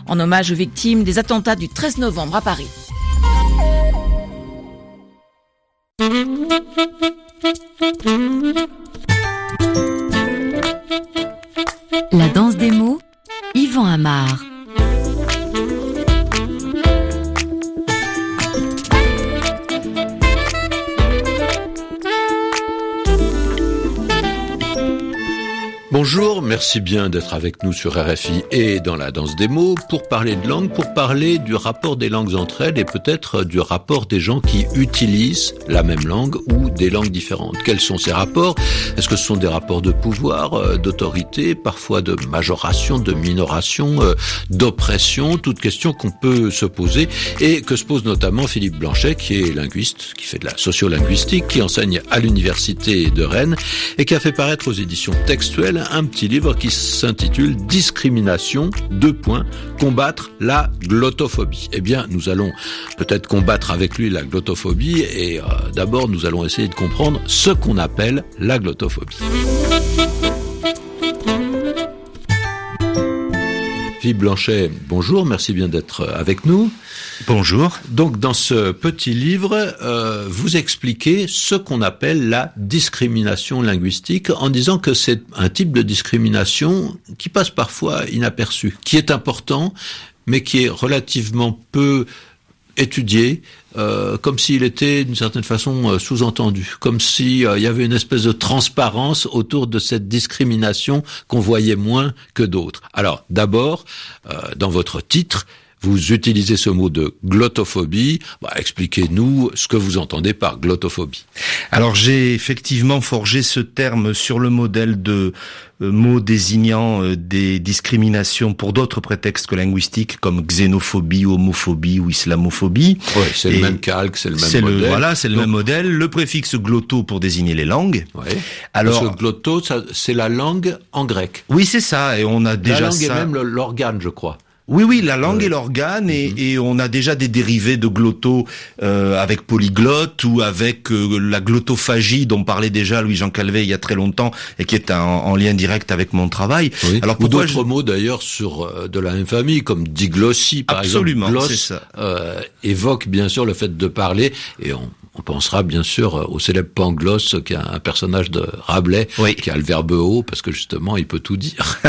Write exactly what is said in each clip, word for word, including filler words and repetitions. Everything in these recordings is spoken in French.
en hommage aux victimes des attentats du treize novembre à Paris. La danse des mots, Yvan Amar. Bonjour, merci bien d'être avec nous sur R F I et dans la danse des mots pour parler de langue, pour parler du rapport des langues entre elles et peut-être du rapport des gens qui utilisent la même langue ou des langues différentes. Quels sont ces rapports? Est-ce que ce sont des rapports de pouvoir, d'autorité, parfois de majoration, de minoration, d'oppression? Toutes questions qu'on peut se poser et que se pose notamment Philippe Blanchet, qui est linguiste, qui fait de la sociolinguistique, qui enseigne à l'université de Rennes et qui a fait paraître aux éditions textuelles un petit livre qui s'intitule « Discrimination, deux points, combattre la glottophobie ». Eh bien, nous allons peut-être combattre avec lui la glottophobie et euh, d'abord, nous allons essayer de comprendre ce qu'on appelle la glottophobie. Philippe Blanchet, bonjour, merci bien d'être avec nous. Bonjour. Donc, dans ce petit livre, euh, vous expliquez ce qu'on appelle la discrimination linguistique en disant que c'est un type de discrimination qui passe parfois inaperçu, qui est important, mais qui est relativement peu étudié, euh, comme s'il était d'une certaine façon euh, sous-entendu, comme s'il euh, y avait une espèce de transparence autour de cette discrimination qu'on voyait moins que d'autres. Alors, d'abord, euh, dans votre titre, vous utilisez ce mot de glottophobie. Bah, expliquez-nous ce que vous entendez par glottophobie. Alors, j'ai effectivement forgé ce terme sur le modèle de euh, mots désignant euh, des discriminations pour d'autres prétextes que linguistiques, comme xénophobie, homophobie ou islamophobie. Oui, c'est Et le même calque, c'est le même c'est modèle. Le, voilà, c'est le Donc, même modèle. Le préfixe glotto pour désigner les langues. Oui. Alors, parce que glotto, ça, c'est la langue en grec. Oui, c'est ça. Et on a déjà la langue ça. est même l'organe, je crois. Oui, oui, la langue ouais. est l'organe et, mm-hmm. et on a déjà des dérivés de glotto euh, avec polyglotte ou avec euh, la glottophagie dont parlait déjà Louis-Jean Calvet il y a très longtemps et qui est en, en lien direct avec mon travail. Oui. Alors ou d'autres je... mots d'ailleurs sur euh, de la même famille comme diglossie par Absolument, exemple. Absolument, Gloss euh, évoque bien sûr le fait de parler et on On pensera bien sûr au célèbre Pangloss, qui est un personnage de Rabelais, oui. qui a le verbe haut, parce que justement, il peut tout dire.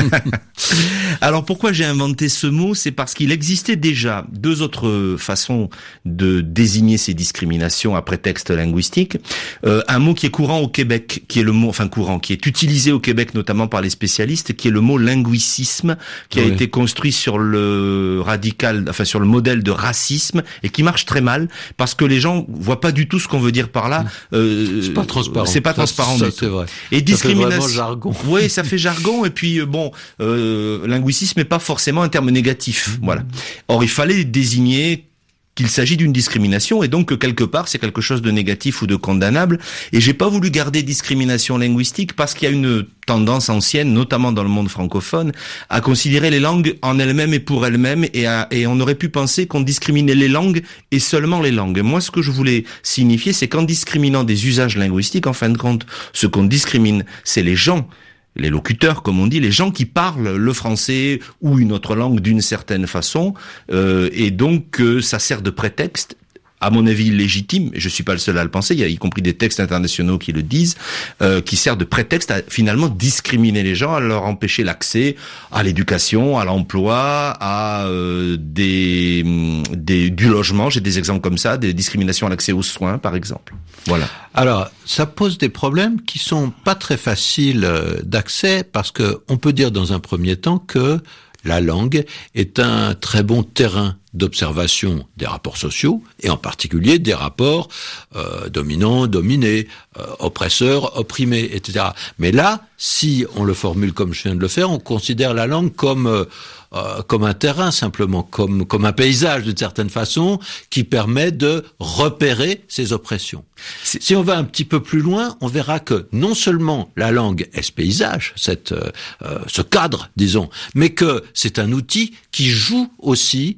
Alors pourquoi j'ai inventé ce mot? C'est parce qu'il existait déjà deux autres façons de désigner ces discriminations à prétexte linguistique. Euh, un mot qui est courant au Québec, qui est le mot, enfin courant, qui est utilisé au Québec notamment par les spécialistes, qui est le mot linguicisme, qui a oui. été construit sur le radical, enfin sur le modèle de racisme, et qui marche très mal, parce que les gens voient pas du tout ce qu'on veut dire par là. Euh, c'est pas transparent. C'est pas transparent. Ça, ça c'est vrai. Et discrimination. Ça fait vraiment jargon. Oui, ça fait jargon. Et puis bon, euh, linguicisme n'est pas forcément un terme négatif. Mmh. Voilà. Or, il fallait désigner qu'il s'agit d'une discrimination et donc que quelque part c'est quelque chose de négatif ou de condamnable. Et j'ai pas voulu garder discrimination linguistique parce qu'il y a une tendance ancienne, notamment dans le monde francophone, à considérer les langues en elles-mêmes et pour elles-mêmes et, à, et on aurait pu penser qu'on discriminait les langues et seulement les langues. Moi, ce que je voulais signifier, c'est qu'en discriminant des usages linguistiques, en fin de compte, ce qu'on discrimine, c'est les gens, les locuteurs, comme on dit, les gens qui parlent le français ou une autre langue d'une certaine façon, euh, et donc euh, ça sert de prétexte, à mon avis légitime, et je suis pas le seul à le penser, il y a y compris des textes internationaux qui le disent, euh, qui sert de prétexte à finalement discriminer les gens, à leur empêcher l'accès à l'éducation, à l'emploi, à euh, des, des du logement. J'ai des exemples comme ça, des discriminations à l'accès aux soins, par exemple. Voilà. Alors, ça pose des problèmes qui sont pas très faciles d'accès, parce que on peut dire dans un premier temps que la langue est un très bon terrain d'observation des rapports sociaux, et en particulier des rapports euh, dominants-dominés, euh, oppresseurs-opprimés, et cetera. Mais là, si on le formule comme je viens de le faire, on considère la langue comme euh, euh, comme un terrain simplement, comme comme un paysage d'une certaine façon, qui permet de repérer ces oppressions. Si on va un petit peu plus loin, on verra que non seulement la langue est ce paysage, cette, euh, ce cadre, disons, mais que c'est un outil qui joue aussi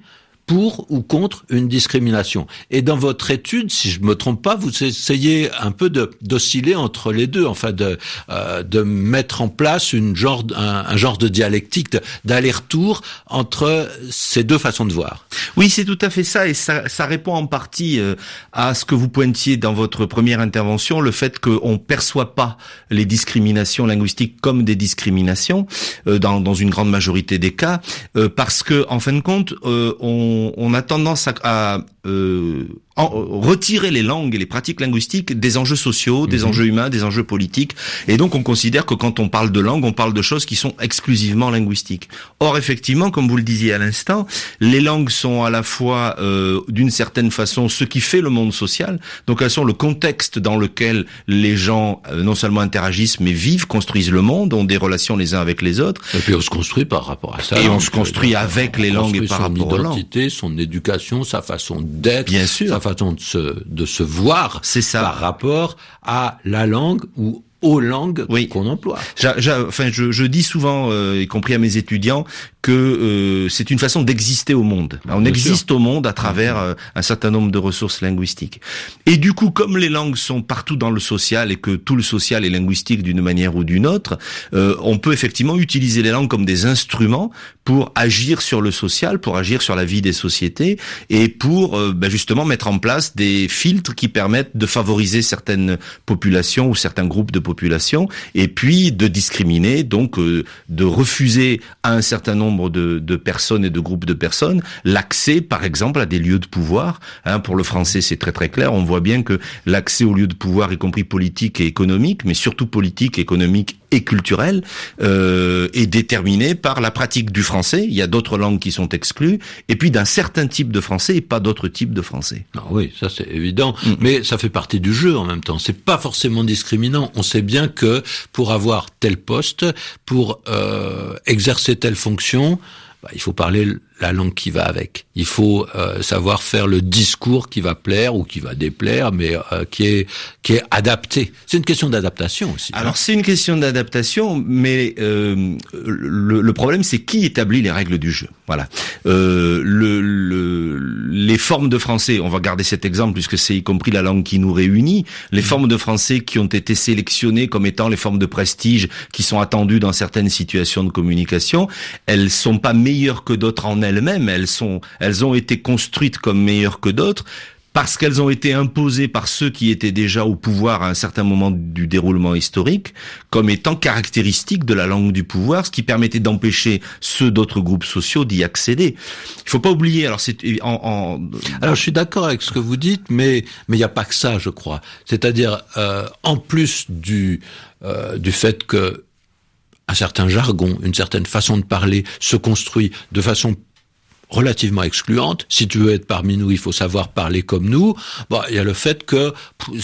pour ou contre une discrimination. Et dans votre étude, si je me trompe pas, vous essayez un peu de, d'osciller entre les deux, enfin de, euh, de mettre en place une genre, un, un genre de dialectique, de, d'aller-retour entre ces deux façons de voir. Oui, c'est tout à fait ça, et ça, ça répond en partie euh, à ce que vous pointiez dans votre première intervention, le fait qu'on perçoit pas les discriminations linguistiques comme des discriminations euh, dans, dans une grande majorité des cas, euh, parce que en fin de compte, euh, on, on a tendance à, à euh, en, retirer les langues et les pratiques linguistiques des enjeux sociaux, des mmh. enjeux humains, des enjeux politiques, et donc on considère que quand on parle de langue, on parle de choses qui sont exclusivement linguistiques. Or, effectivement, comme vous le disiez à l'instant, les langues sont à la fois, euh, d'une certaine façon, ce qui fait le monde social, donc elles sont le contexte dans lequel les gens euh, non seulement interagissent, mais vivent, construisent le monde, ont des relations les uns avec les autres. Et puis on se construit par rapport à ça. Et on se construit avec les langues et par rapport aux langues. Son identité, son éducation, sa façon d'être, bien sûr, sa façon de se de se voir, c'est ça, par rapport à la langue ou aux langues oui. qu'on emploie. J'a, j'a, enfin, je, je dis souvent, euh, y compris à mes étudiants, que euh, c'est une façon d'exister au monde. On Bien existe sûr. au monde à travers euh, un certain nombre de ressources linguistiques. Et du coup, comme les langues sont partout dans le social et que tout le social est linguistique d'une manière ou d'une autre, euh, on peut effectivement utiliser les langues comme des instruments pour agir sur le social, pour agir sur la vie des sociétés et pour euh, ben justement mettre en place des filtres qui permettent de favoriser certaines populations ou certains groupes de populations population, et puis de discriminer, donc euh, de refuser à un certain nombre de, de personnes et de groupes de personnes l'accès, par exemple, à des lieux de pouvoir. Hein, pour le français, c'est très très clair. On voit bien que l'accès aux lieux de pouvoir, y compris politique et économique, mais surtout politique, économique et culturel, euh, est déterminé par la pratique du français. Il y a d'autres langues qui sont exclues, et puis d'un certain type de français et pas d'autres types de français. Ah oui, ça c'est évident, mmh. mais ça fait partie du jeu en même temps. C'est pas forcément discriminant. On sait bien que pour avoir tel poste, pour euh, exercer telle fonction, bah, il faut parler la langue qui va avec. Il faut euh, savoir faire le discours qui va plaire ou qui va déplaire, mais euh, qui est qui est adapté. C'est une question d'adaptation aussi. Alors hein. c'est une question d'adaptation, mais euh, le, le problème c'est qui établit les règles du jeu. Voilà. Euh, le, le, les formes de français, on va garder cet exemple puisque c'est y compris la langue qui nous réunit. Les mmh. formes de français qui ont été sélectionnées comme étant les formes de prestige qui sont attendues dans certaines situations de communication, elles sont pas meilleures que d'autres en elles. Elles-mêmes, elles sont, elles ont été construites comme meilleures que d'autres parce qu'elles ont été imposées par ceux qui étaient déjà au pouvoir à un certain moment du déroulement historique comme étant caractéristiques de la langue du pouvoir, ce qui permettait d'empêcher ceux d'autres groupes sociaux d'y accéder. Il faut pas oublier. Alors c'est en, en... alors je suis d'accord avec ce que vous dites, mais mais il y a pas que ça, je crois. C'est-à-dire euh, en plus du euh, du fait que un certain jargon, une certaine façon de parler se construit de façon relativement excluante. Si tu veux être parmi nous, il faut savoir parler comme nous. Bon, il y a le fait que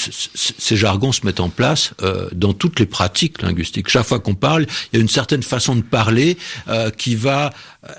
ces jargons se mettent en place euh, dans toutes les pratiques linguistiques. Chaque fois qu'on parle, il y a une certaine façon de parler euh, qui va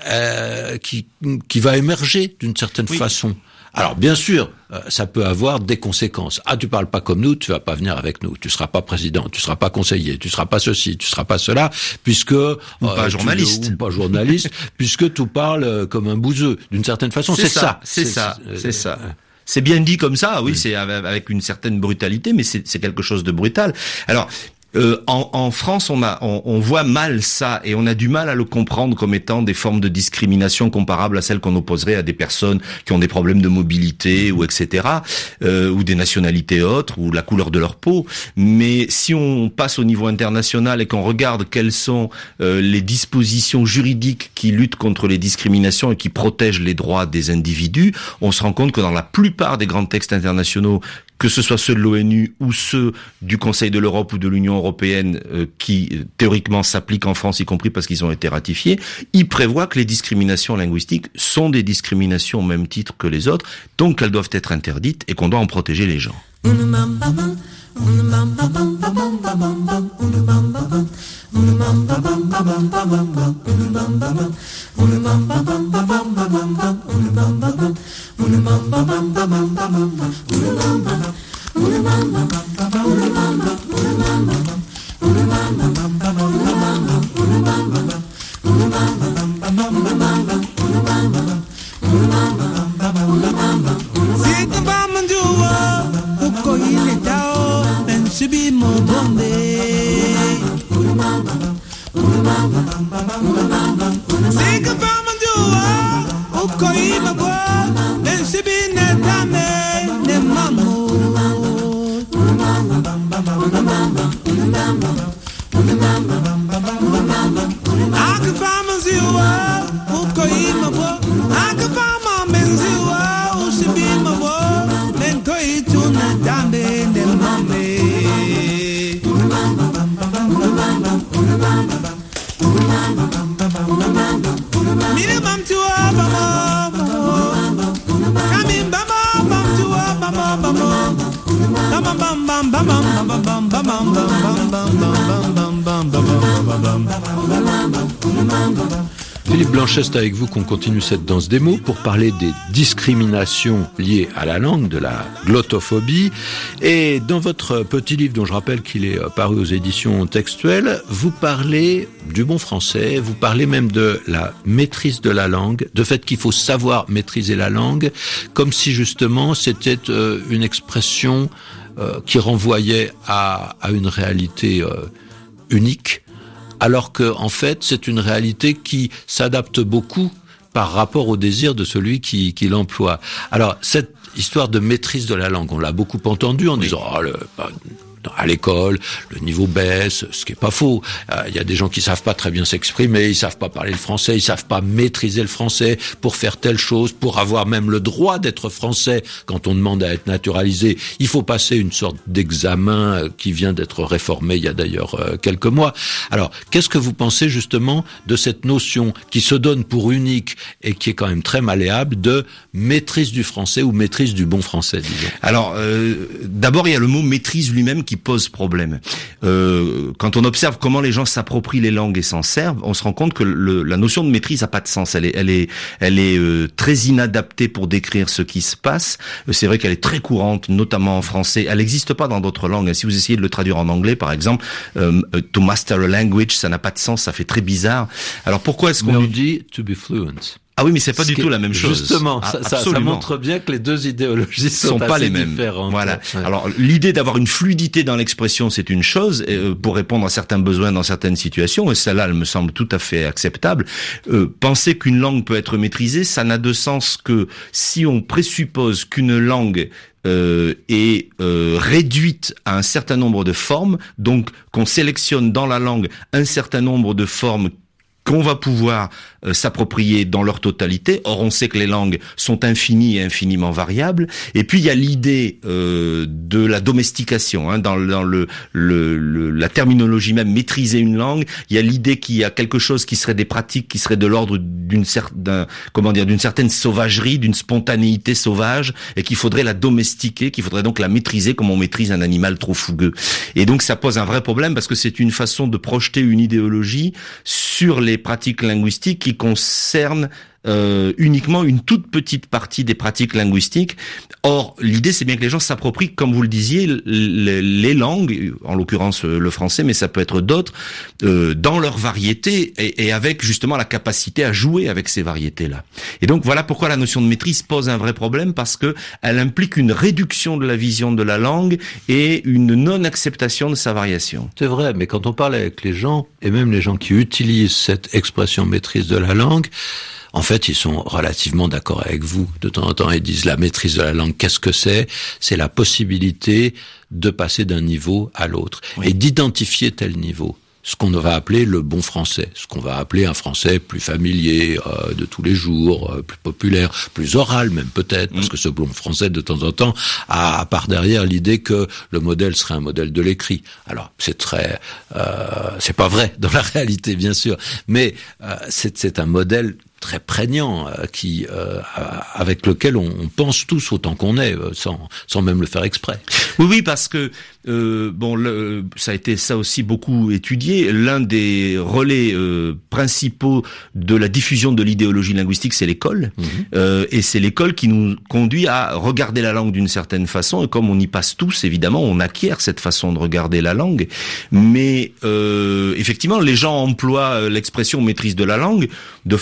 euh, qui qui va émerger d'une certaine oui. façon. Alors bien sûr, euh, ça peut avoir des conséquences. Ah, tu parles pas comme nous, tu vas pas venir avec nous. Tu seras pas président, tu seras pas conseiller, tu seras pas ceci, tu seras pas cela, puisque ou euh, pas journaliste, tu, ou pas journaliste, puisque tu parles euh, comme un bouseux. D'une certaine façon, c'est, c'est ça, c'est ça, c'est, c'est, c'est ça. Euh, c'est bien dit comme ça, oui, oui. C'est avec une certaine brutalité, mais c'est, c'est quelque chose de brutal. Alors. Euh, en, en France, on, a, on, on voit mal ça et on a du mal à le comprendre comme étant des formes de discrimination comparables à celles qu'on opposerait à des personnes qui ont des problèmes de mobilité ou et cetera, euh, ou des nationalités autres ou la couleur de leur peau. Mais si on passe au niveau international et qu'on regarde quelles sont euh, les dispositions juridiques qui luttent contre les discriminations et qui protègent les droits des individus, on se rend compte que dans la plupart des grands textes internationaux, que ce soit ceux de l'ONU ou ceux du Conseil de l'Europe ou de l'Union européenne euh, qui euh, théoriquement s'appliquent en France, y compris parce qu'ils ont été ratifiés, ils prévoient que les discriminations linguistiques sont des discriminations au même titre que les autres, donc qu'elles doivent être interdites et qu'on doit en protéger les gens. Philippe Blanchet, c'est avec vous qu'on continue cette danse des mots pour parler des discriminations liées à la langue, de la glottophobie. Et dans votre petit livre, dont je rappelle qu'il est paru aux éditions textuelles, vous parlez du bon français, vous parlez même de la maîtrise de la langue, de fait qu'il faut savoir maîtriser la langue, comme si justement c'était euh, une expression euh, qui renvoyait à, à une réalité euh, unique. Alors que, en fait, c'est une réalité qui s'adapte beaucoup par rapport au désir de celui qui, qui l'emploie. Alors, cette histoire de maîtrise de la langue, on l'a beaucoup entendu en oui. disant oh, le, à l'école, le niveau baisse, ce qui est pas faux. Il euh, y a des gens qui savent pas très bien s'exprimer, ils savent pas parler le français, ils savent pas maîtriser le français pour faire telle chose, pour avoir même le droit d'être français. Quand on demande à être naturalisé, il faut passer une sorte d'examen qui vient d'être réformé il y a d'ailleurs euh, quelques mois. Alors, qu'est-ce que vous pensez justement de cette notion qui se donne pour unique et qui est quand même très malléable de maîtrise du français ou maîtrise du bon français, disons? Alors, euh, d'abord, il y a le mot maîtrise lui-même qui pose problème. Euh, quand on observe comment les gens s'approprient les langues et s'en servent, on se rend compte que le, la notion de maîtrise n'a pas de sens. Elle est, elle est, elle est euh, très inadaptée pour décrire ce qui se passe. C'est vrai qu'elle est très courante, notamment en français. Elle n'existe pas dans d'autres langues. Si vous essayez de le traduire en anglais, par exemple, euh, to master a language, ça n'a pas de sens, ça fait très bizarre. Alors pourquoi est-ce qu'on on dit to be fluent? Ah oui, mais c'est pas du tout la même chose. Justement, ah, ça, ça montre bien que les deux idéologies sont, sont pas les mêmes. Différentes. Voilà. Ouais. Alors l'idée d'avoir une fluidité dans l'expression, c'est une chose euh, pour répondre à certains besoins dans certaines situations, et celle-là, elle me semble tout à fait acceptable. Euh, penser qu'une langue peut être maîtrisée, ça n'a de sens que si on présuppose qu'une langue Euh, est euh, réduite à un certain nombre de formes, donc qu'on sélectionne dans la langue un certain nombre de formes qu'on va pouvoir euh, s'approprier dans leur totalité. Or, on sait que les langues sont infinies et infiniment variables. Et puis, il y a l'idée euh, de la domestication, hein, dans, dans le, le, le, la terminologie même, maîtriser une langue. Il y a l'idée qu'il y a quelque chose qui serait des pratiques qui seraient de l'ordre d'une certaine, comment dire, d'une certaine sauvagerie, d'une spontanéité sauvage, et qu'il faudrait la domestiquer, qu'il faudrait donc la maîtriser comme on maîtrise un animal trop fougueux. Et donc, ça pose un vrai problème parce que c'est une façon de projeter une idéologie sur les pratiques linguistiques qui concernent Euh, uniquement une toute petite partie des pratiques linguistiques. Or, l'idée, c'est bien que les gens s'approprient, comme vous le disiez, les, les langues, en l'occurrence le français, mais ça peut être d'autres, euh, dans leur variété et, et avec justement la capacité à jouer avec ces variétés-là. Et donc, voilà pourquoi la notion de maîtrise pose un vrai problème, parce que elle implique une réduction de la vision de la langue et une non-acceptation de sa variation. C'est vrai, mais quand on parle avec les gens, et même les gens qui utilisent cette expression maîtrise de la langue, en fait, ils sont relativement d'accord avec vous. De temps en temps, ils disent la maîtrise de la langue, qu'est-ce que c'est? C'est la possibilité de passer d'un niveau à l'autre, oui, et d'identifier tel niveau. Ce qu'on va appeler le bon français, ce qu'on va appeler un français plus familier, euh, de tous les jours, euh, plus populaire, plus oral même peut-être, mmh. parce que ce bon français de temps en temps a part derrière l'idée que le modèle serait un modèle de l'écrit. Alors c'est très, euh, c'est pas vrai dans la réalité bien sûr, mais euh, c'est, c'est un modèle très prégnant, euh, qui euh, avec lequel on, on pense tous autant qu'on est, euh, sans sans même le faire exprès. Oui, oui, parce que euh, bon, le, ça a été ça aussi beaucoup étudié. L'un des relais euh, principaux de la diffusion de l'idéologie linguistique, c'est l'école, mmh. euh, et c'est l'école qui nous conduit à regarder la langue d'une certaine façon. Et comme on y passe tous, évidemment, on acquiert cette façon de regarder la langue. Mais euh, effectivement, les gens emploient l'expression maîtrise de la langue de façon assez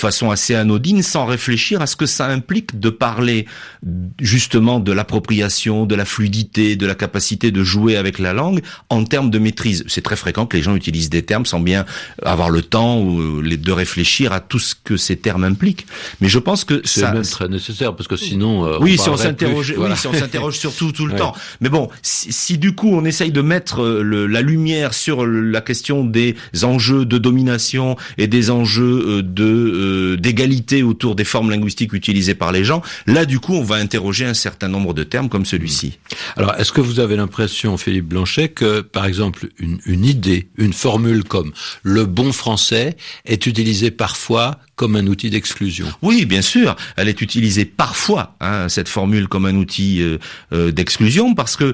assez anodine sans réfléchir à ce que ça implique de parler justement de l'appropriation, de la fluidité, de la capacité de jouer avec la langue en termes de maîtrise. C'est très fréquent que les gens utilisent des termes sans bien avoir le temps ou de réfléchir à tout ce que ces termes impliquent. Mais je pense que c'est ça, même très nécessaire parce que sinon euh, oui, on si on s'interroge, plus, voilà. oui, si on s'interroge sur tout tout le ouais. temps. Mais bon, si, si du coup on essaye de mettre le, la lumière sur la question des enjeux de domination et des enjeux de euh, d'égalité autour des formes linguistiques utilisées par les gens, là du coup on va interroger un certain nombre de termes comme celui-ci. Alors, est-ce que vous avez l'impression, Philippe Blanchet, que par exemple une, une idée, une formule comme le bon français est utilisée parfois comme un outil d'exclusion? Oui, bien sûr, elle est utilisée parfois, hein, cette formule, comme un outil euh, euh, d'exclusion, parce que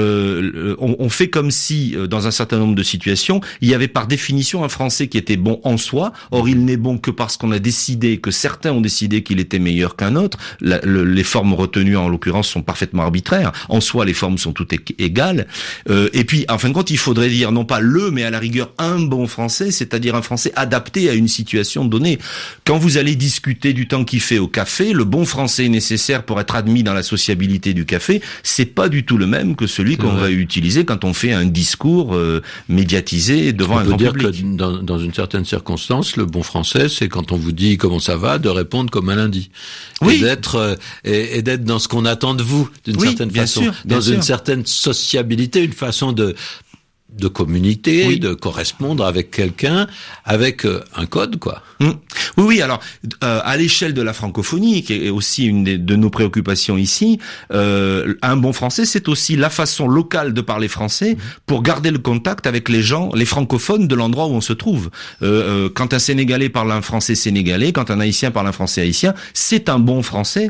euh, on, on fait comme si, euh, dans un certain nombre de situations, il y avait par définition un français qui était bon en soi. Or, il n'est bon que parce qu'on a décidé, que certains ont décidé qu'il était meilleur qu'un autre. La, le, les formes retenues, en l'occurrence, sont parfaitement arbitraires. En soi, les formes sont toutes égales. Euh, et puis, en fin de compte, il faudrait dire non pas le, mais à la rigueur un bon français, c'est-à-dire un français adapté à une situation donnée. Quand vous allez discuter du temps qu'il fait au café, le bon français nécessaire pour être admis dans la sociabilité du café, c'est pas du tout le même que celui qu'on va utiliser quand on fait un discours euh, médiatisé devant un grand public. On peut dire que dans, dans une certaine circonstance, le bon français, c'est quand on vous dit comment ça va, de répondre comme un lundi. Oui. Et d'être, euh, et, et d'être dans ce qu'on attend de vous, d'une oui, certaine bien façon. Sûr, bien dans sûr. une certaine sociabilité, une façon de de communiquer, oui. de correspondre avec quelqu'un, avec euh, un code, quoi. Mmh. Oui, oui. Alors, euh, à l'échelle de la francophonie, qui est aussi une des, de nos préoccupations ici, euh, un bon français, c'est aussi la façon locale de parler français pour garder le contact avec les gens, les francophones de l'endroit où on se trouve. Euh, euh, quand un Sénégalais parle un français sénégalais, quand un Haïtien parle un français haïtien, c'est un bon français.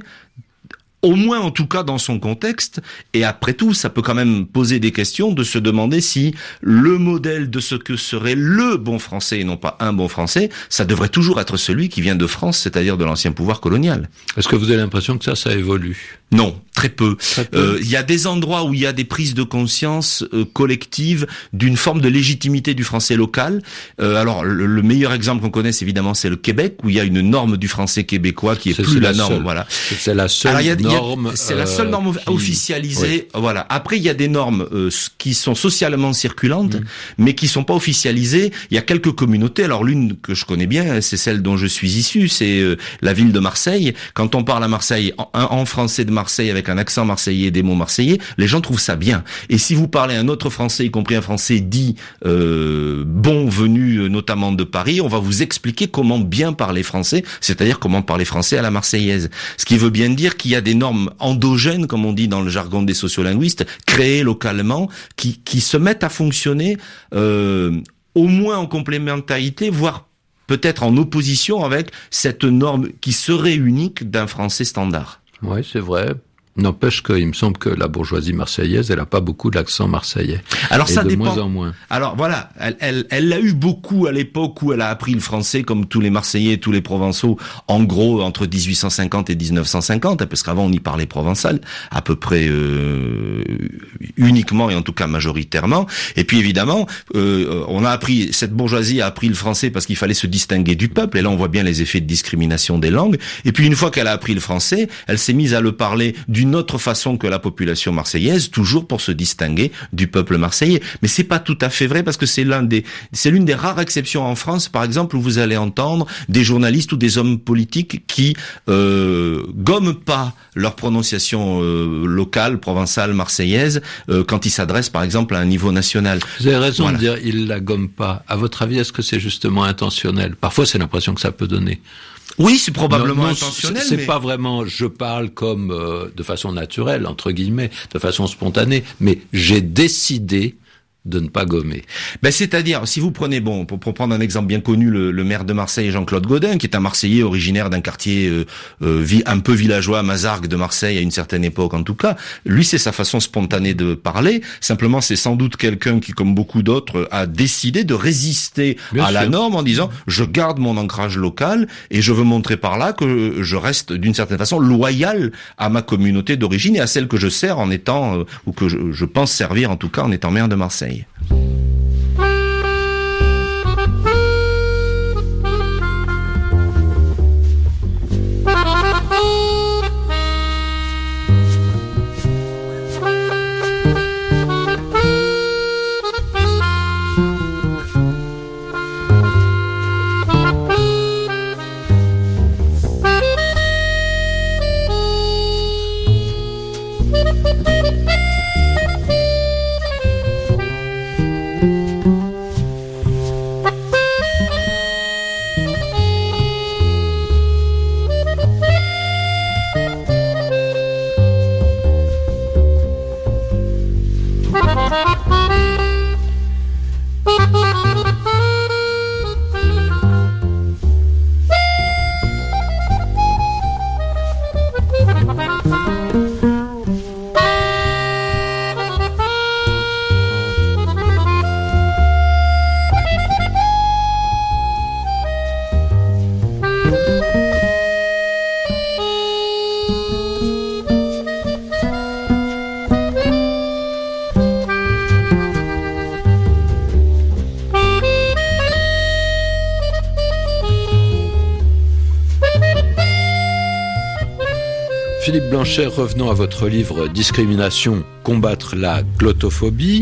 Au moins, en tout cas, dans son contexte. Et après tout, ça peut quand même poser des questions de se demander si le modèle de ce que serait le bon français et non pas un bon français, ça devrait toujours être celui qui vient de France, c'est-à-dire de l'ancien pouvoir colonial. Est-ce que vous avez l'impression que ça, ça évolue ? Non, très peu. Très peu. Euh, il y a des endroits où il y a des prises de conscience euh, collectives d'une forme de légitimité du français local. Euh, alors, le, le meilleur exemple qu'on connaisse, évidemment, c'est le Québec, où il y a une norme du français québécois qui est, c'est, plus c'est la, la norme. Seule. Voilà. C'est la seule alors, il y a, norme. Il y a, c'est la seule norme euh, qui... officialisée. Oui. Voilà. Après, il y a des normes euh, qui sont socialement circulantes, mmh. mais qui sont pas officialisées. Il y a quelques communautés. Alors, l'une que je connais bien, c'est celle dont je suis issu, c'est euh, la ville de Marseille. Quand on parle à Marseille en, en français de Marseille avec un accent marseillais et des mots marseillais, les gens trouvent ça bien. Et si vous parlez un autre français, y compris un français dit euh, bon venu notamment de Paris, on va vous expliquer comment bien parler français, c'est-à-dire comment parler français à la marseillaise. Ce qui veut bien dire qu'il y a des normes endogènes, comme on dit dans le jargon des sociolinguistes, créées localement, qui, qui se mettent à fonctionner euh, au moins en complémentarité, voire peut-être en opposition avec cette norme qui serait unique d'un français standard. Oui, c'est vrai. N'empêche qu'il me semble que la bourgeoisie marseillaise, elle a pas beaucoup d'accent marseillais. Alors et ça de dépend. moins en moins. Alors voilà, elle, elle, elle l'a eu beaucoup à l'époque où elle a appris le français, comme tous les Marseillais, tous les Provençaux, en gros entre dix-huit cent cinquante et dix-neuf cent cinquante, parce qu'avant on y parlait provençal, à peu près euh, uniquement et en tout cas majoritairement. Et puis évidemment, euh, on a appris, cette bourgeoisie a appris le français parce qu'il fallait se distinguer du peuple. Et là on voit bien les effets de discrimination des langues. Et puis une fois qu'elle a appris le français, elle s'est mise à le parler du d'une autre façon que la population marseillaise, toujours pour se distinguer du peuple marseillais. Mais c'est pas tout à fait vrai parce que c'est l'un des, c'est l'une des rares exceptions en France, par exemple, où vous allez entendre des journalistes ou des hommes politiques qui euh, gomment pas leur prononciation euh, locale, provençale, marseillaise, euh, quand ils s'adressent, par exemple, à un niveau national. Vous avez raison voilà. de dire ils la gomment pas. À votre avis, est-ce que c'est justement intentionnel ? Parfois, c'est l'impression que ça peut donner. Oui, c'est probablement non, non, intentionnel. C'est mais... pas vraiment je parle comme euh, de façon naturelle, entre guillemets, de façon spontanée, mais j'ai décidé de ne pas gommer. Ben, c'est-à-dire, si vous prenez, bon, pour, pour prendre un exemple bien connu, le, le maire de Marseille, Jean-Claude Gaudin, qui est un Marseillais originaire d'un quartier euh, euh, un peu villageois, Mazargues de Marseille, à une certaine époque en tout cas, lui, c'est sa façon spontanée de parler. Simplement, c'est sans doute quelqu'un qui, comme beaucoup d'autres, a décidé de résister bien à sûr. La norme en disant, je garde mon ancrage local et je veux montrer par là que je reste, d'une certaine façon, loyal à ma communauté d'origine et à celle que je sers en étant, euh, ou que je, je pense servir en tout cas en étant maire de Marseille. Philippe Blanchet, revenons à votre livre « Discrimination, combattre la glottophobie ».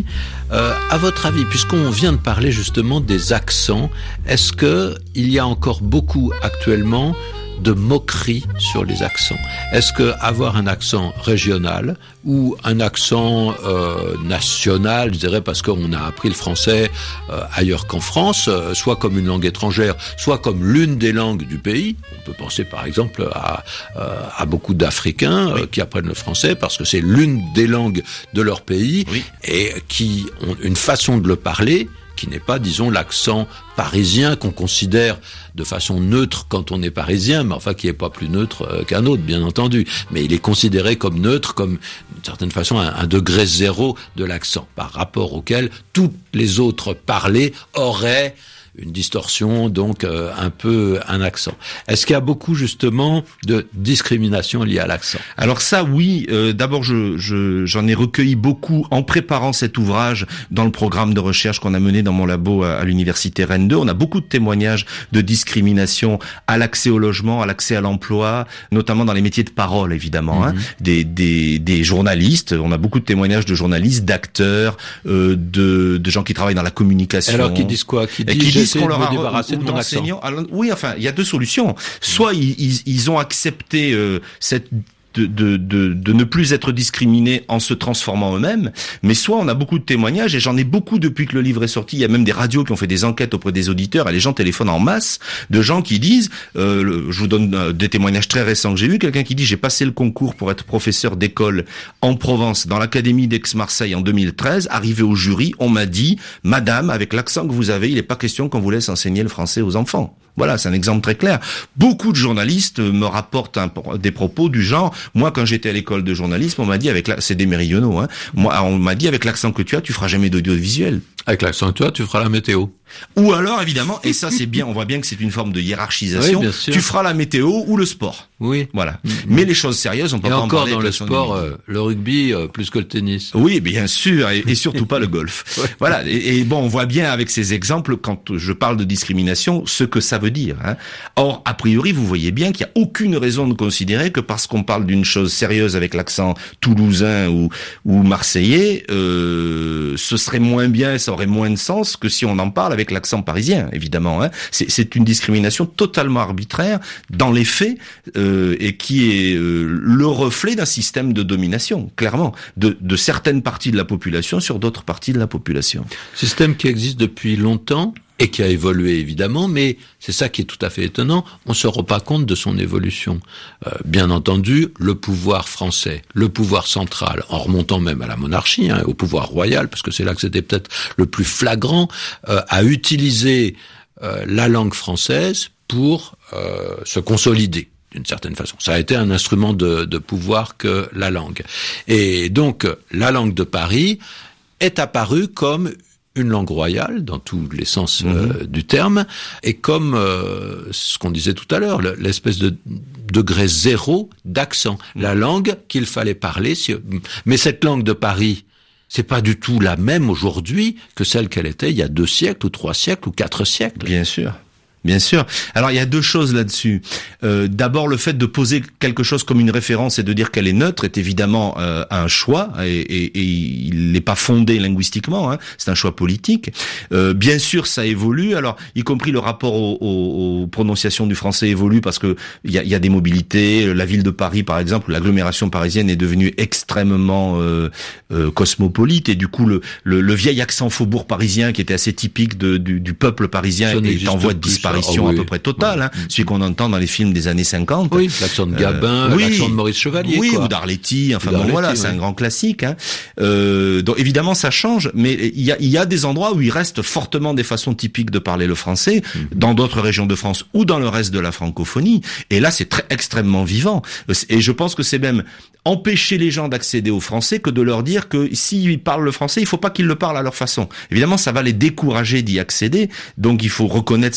Euh, à votre avis, puisqu'on vient de parler justement des accents, est-ce que il y a encore beaucoup actuellement de moquerie sur les accents? Est-ce que avoir un accent régional ou un accent euh, national, je dirais parce qu'on a appris le français euh, ailleurs qu'en France, euh, soit comme une langue étrangère, soit comme l'une des langues du pays. On peut penser par exemple à, euh, à beaucoup d'Africains euh, oui. qui apprennent le français parce que c'est l'une des langues de leur pays oui. et qui ont une façon de le parler qui n'est pas, disons, l'accent parisien qu'on considère de façon neutre quand on est parisien, mais enfin qui n'est pas plus neutre euh, qu'un autre, bien entendu. Mais il est considéré comme neutre, comme d'une certaine façon un, un degré zéro de l'accent, par rapport auquel tous les autres parlés auraient une distorsion, donc euh, un peu un accent. Est-ce qu'il y a beaucoup justement de discrimination liée à l'accent? Alors ça, oui. Euh, d'abord, je, je, j'en ai recueilli beaucoup en préparant cet ouvrage dans le programme de recherche qu'on a mené dans mon labo à, à l'université Rennes deux. On a beaucoup de témoignages de discrimination à l'accès au logement, à l'accès à l'emploi, notamment dans les métiers de parole, évidemment. Mm-hmm. Hein, des, des, des journalistes. On a beaucoup de témoignages de journalistes, d'acteurs, euh, de, de gens qui travaillent dans la communication. Alors qui disent quoi? Qui disent qu'on leur a débarrasser de mon accent. Alors, oui, enfin, il y a deux solutions. Soit ils, ils, ils ont accepté euh, cette De, de, de, de ne plus être discriminés en se transformant eux-mêmes, mais soit on a beaucoup de témoignages, et j'en ai beaucoup depuis que le livre est sorti, il y a même des radios qui ont fait des enquêtes auprès des auditeurs, et les gens téléphonent en masse, de gens qui disent, euh, je vous donne euh, des témoignages très récents que j'ai eu, quelqu'un qui dit, j'ai passé le concours pour être professeur d'école en Provence, dans l'académie d'Aix-Marseille en deux mille treize, arrivé au jury, on m'a dit, madame, avec l'accent que vous avez, il n'est pas question qu'on vous laisse enseigner le français aux enfants. Voilà, c'est un exemple très clair. Beaucoup de journalistes me rapportent un, des propos du genre, moi quand j'étais à l'école de journalisme, on m'a dit avec la, c'est des méridionaux, hein, moi on m'a dit avec l'accent que tu as, tu feras jamais d'audiovisuel. Avec l'accent que tu as, tu feras la météo. Ou alors évidemment, et ça c'est bien, on voit bien que c'est une forme de hiérarchisation, oui, tu feras la météo ou le sport. Oui. Voilà. Mmh. Mais les choses sérieuses, on peut et pas en encore parler. Dans le sport, euh, le rugby euh, plus que le tennis. Oui, bien sûr, et, et surtout pas le golf. Ouais. Voilà. Et, et bon, on voit bien avec ces exemples, quand je parle de discrimination, ce que ça veut dire. Hein. Or, a priori, vous voyez bien qu'il y a aucune raison de considérer que parce qu'on parle d'une chose sérieuse avec l'accent toulousain ou, ou marseillais, euh, ce serait moins bien, ça aurait moins de sens que si on en parle avec l'accent parisien, évidemment. Hein. C'est, c'est une discrimination totalement arbitraire dans les faits. Euh, et qui est euh, le reflet d'un système de domination, clairement, de, de certaines parties de la population sur d'autres parties de la population. Système qui existe depuis longtemps et qui a évolué évidemment, mais c'est ça qui est tout à fait étonnant, on se rend pas compte de son évolution. Euh, bien entendu, le pouvoir français, le pouvoir central, en remontant même à la monarchie, hein, au pouvoir royal, parce que c'est là que c'était peut-être le plus flagrant, euh, a utilisé euh, la langue française pour euh, se consolider. D'une certaine façon. Ça a été un instrument de, de pouvoir que la langue. Et donc, la langue de Paris est apparue comme une langue royale, dans tous les sens euh, mmh. du terme, et comme euh, ce qu'on disait tout à l'heure, l'espèce de degré zéro d'accent. Mmh. La langue qu'il fallait parler. Si... Mais cette langue de Paris, c'est pas du tout la même aujourd'hui que celle qu'elle était il y a deux siècles, ou trois siècles, ou quatre siècles. Bien sûr. Bien sûr. Alors il y a deux choses là-dessus. Euh, d'abord, le fait de poser quelque chose comme une référence et de dire qu'elle est neutre est évidemment euh, un choix et, et, et il n'est pas fondé linguistiquement. Hein, c'est un choix politique. Euh, bien sûr, ça évolue. Alors, y compris le rapport aux, aux, aux prononciations du français évolue parce que il y a, y a des mobilités. La ville de Paris, par exemple, l'agglomération parisienne est devenue extrêmement euh, euh, cosmopolite et du coup, le, le, le vieil accent faubourg parisien qui était assez typique de, du, du peuple parisien est en voie de disparition. Apparition ah oui. à peu près totale, oui. hein, celui qu'on entend dans les films des années cinquante. Oui, l'accent de Gabin, euh, oui, l'accent de Maurice Chevalier. Oui, quoi. ou d'Arletty, enfin bon voilà, oui. c'est un grand classique. Hein. Euh, donc évidemment ça change, mais il y a, il y a des endroits où il reste fortement des façons typiques de parler le français, mmh. dans d'autres régions de France ou dans le reste de la francophonie, et là c'est très extrêmement vivant. Et je pense que c'est même empêcher les gens d'accéder au français que de leur dire que s'ils parlent le français, il faut pas qu'ils le parlent à leur façon. Évidemment, ça va les décourager d'y accéder, donc il faut reconnaître cette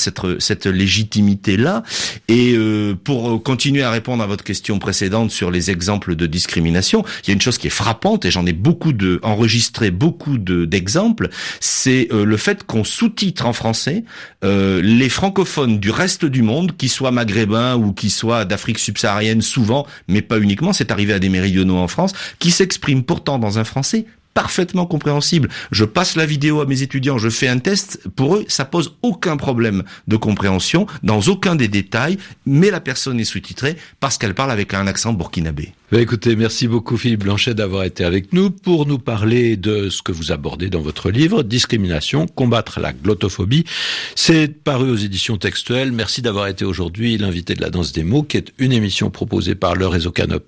cette légitimité-là. Et euh, pour continuer à répondre à votre question précédente sur les exemples de discrimination, il y a une chose qui est frappante, et j'en ai beaucoup de enregistré beaucoup de, d'exemples, c'est euh, le fait qu'on sous-titre en français euh, les francophones du reste du monde, qu'ils soient maghrébins ou qu'ils soient d'Afrique subsaharienne souvent, mais pas uniquement, c'est arrivé à des méridionaux en France, qui s'expriment pourtant dans un français parfaitement compréhensible. Je passe la vidéo à mes étudiants, je fais un test, pour eux, ça pose aucun problème de compréhension, dans aucun des détails, mais la personne est sous-titrée parce qu'elle parle avec un accent burkinabé. Bah écoutez, merci beaucoup Philippe Blanchet d'avoir été avec nous pour nous parler de ce que vous abordez dans votre livre, Discrimination, combattre la glottophobie. C'est paru aux éditions Textuelles. Merci d'avoir été aujourd'hui l'invité de la Danse des mots, qui est une émission proposée par le réseau Canopé